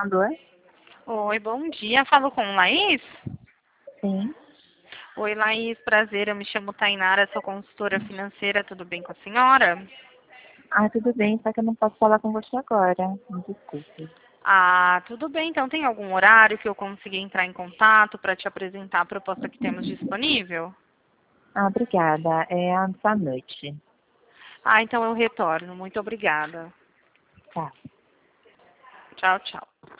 Alô? Oi, bom dia. Falo com Laís? Sim. Oi, Laís, prazer. Eu me chamo Tainara, sou consultora financeira. Tudo bem com a senhora? Ah, tudo bem, só que eu não posso falar com você agora. Me desculpe. Ah, tudo bem. Então, tem algum horário que eu consiga entrar em contato para te apresentar a proposta que temos disponível? Ah, obrigada. É antes da noite. Ah, então eu retorno. Muito obrigada. Tá. Tchau, tchau.